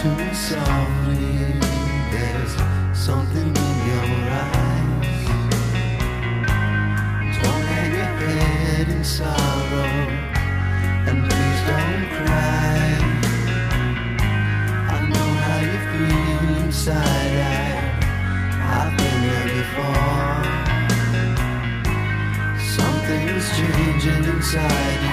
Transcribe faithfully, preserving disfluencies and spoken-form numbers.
to me softly. There's something in your eyes. Don't hang your head in sorrow, and please don't cry. I know how you feel inside. I, I've been there before. Something's changing inside you.